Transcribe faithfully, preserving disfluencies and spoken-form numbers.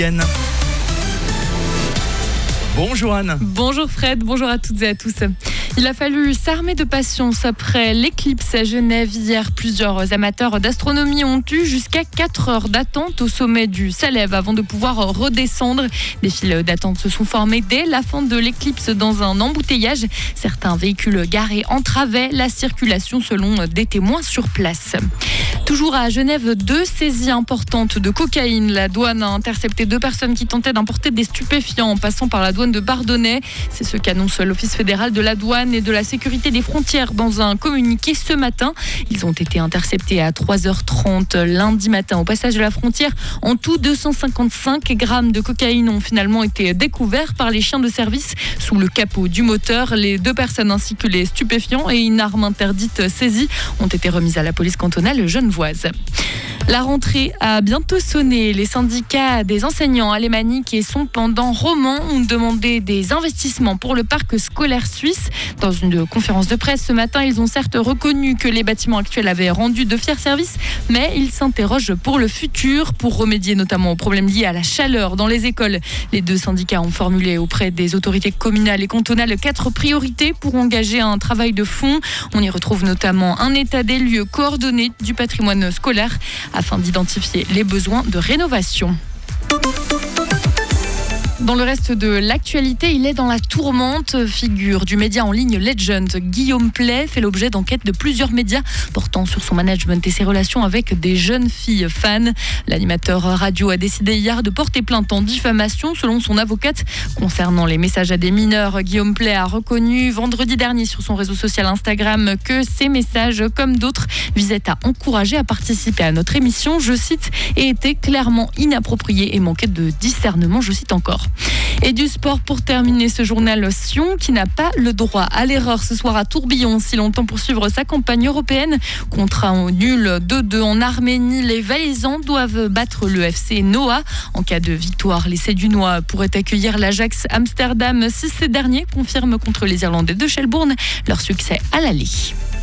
Yann. Bonjour Anne. Bonjour Fred, bonjour à toutes et à tous. Il a fallu s'armer de patience après l'éclipse à Genève hier. Plusieurs amateurs d'astronomie ont eu jusqu'à quatre heures d'attente au sommet du Salève avant de pouvoir redescendre. Des files d'attente se sont formées dès la fin de l'éclipse dans un embouteillage. Certains véhicules garés entravaient la circulation selon des témoins sur place. Toujours à Genève, deux saisies importantes de cocaïne. La douane a intercepté deux personnes qui tentaient d'importer des stupéfiants en passant par la douane de Bardonnay. C'est ce qu'annonce l'Office fédéral de la douane et de la sécurité des frontières dans un communiqué ce matin. Ils ont été interceptés à trois heures trente lundi matin au passage de la frontière. En tout, deux cent cinquante-cinq grammes de cocaïne ont finalement été découverts par les chiens de service sous le capot du moteur. Les deux personnes ainsi que les stupéfiants et une arme interdite saisie ont été remises à la police cantonale genevoise. La rentrée a bientôt sonné. Les syndicats des enseignants alémaniques et son pendant roman ont demandé des investissements pour le parc scolaire suisse. Dans une conférence de presse ce matin, ils ont certes reconnu que les bâtiments actuels avaient rendu de fiers services, mais ils s'interrogent pour le futur, pour remédier notamment aux problèmes liés à la chaleur dans les écoles. Les deux syndicats ont formulé auprès des autorités communales et cantonales quatre priorités pour engager un travail de fond. On y retrouve notamment un état des lieux coordonné du patrimoine scolaire afin d'identifier les besoins de rénovation. Dans le reste de l'actualité, il est dans la tourmente. Figure du média en ligne Legend, Guillaume Pley fait l'objet d'enquêtes de plusieurs médias portant sur son management et ses relations avec des jeunes filles fans. L'animateur radio a décidé hier de porter plainte en diffamation selon son avocate. Concernant les messages à des mineurs, Guillaume Pley a reconnu vendredi dernier sur son réseau social Instagram que ces messages, comme d'autres, visaient à encourager à participer à notre émission, je cite, et étaient clairement inappropriés et manquaient de discernement, je cite encore. Et du sport pour terminer ce journal. Sion qui n'a pas le droit à l'erreur ce soir à Tourbillon si longtemps pour suivre sa campagne européenne. Contrat au nul deux deux en Arménie, les Valaisans doivent battre le F C Noah. En cas de victoire, les Sédunois pourraient accueillir l'Ajax Amsterdam si ces derniers confirment contre les Irlandais de Shelbourne leur succès à l'aller.